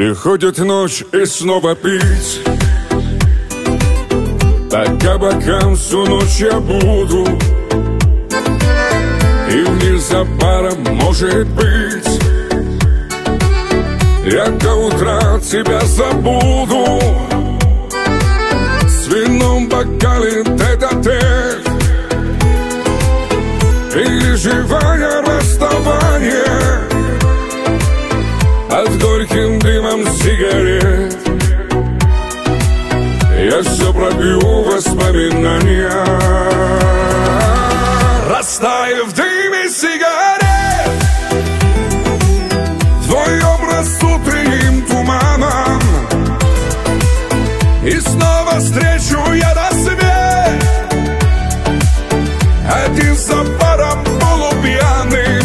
Приходит ночь и снова пить. По кабакам всю ночь я буду, и вниз за паром, может быть, я до утра тебя забуду. С вином в бокале тет-а-тет, переживая расставание под горьким дымом сигарет. Я все пробью воспоминания, растая в дыме сигарет. Твой образ утренним туманом, и снова встречу я рассвет. Один за паром полупьяным,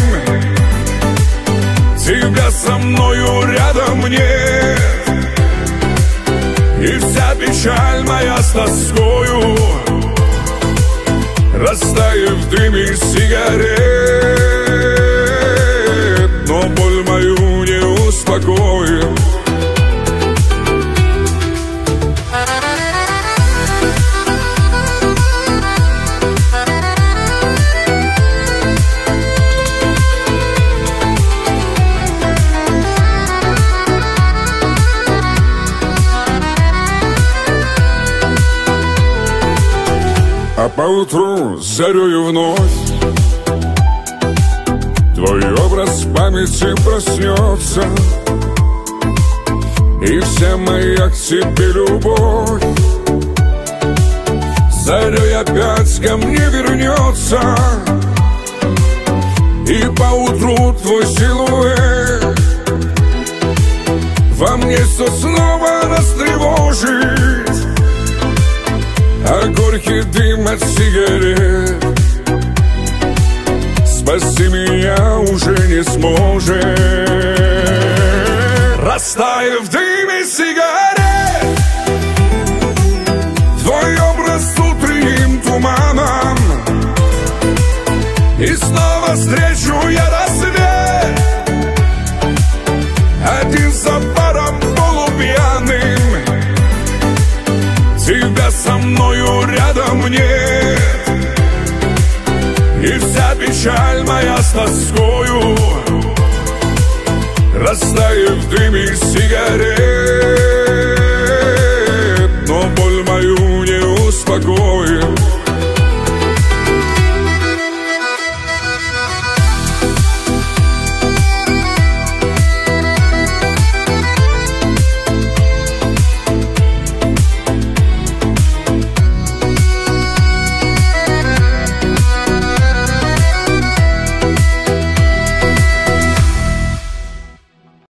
тебя со мною рядом нет. И вся печаль моя с тоскою растает в дыме сигарет. Но боль мою не успокоит. А поутру зарею вновь твой образ в памяти проснется, и вся моя к тебе любовь зарей опять ко мне вернется. И поутру твой силуэт во мне все снова растревожит. А горький дым от сигарет спасти меня уже не сможет. Растая в дыме сигарет, твой образ утренним туманом, и снова встречу я рассвет. Один за паром полупьяным, тебя со мною рядом нет. И вся печаль моя с тоскою растает в дыме сигарет.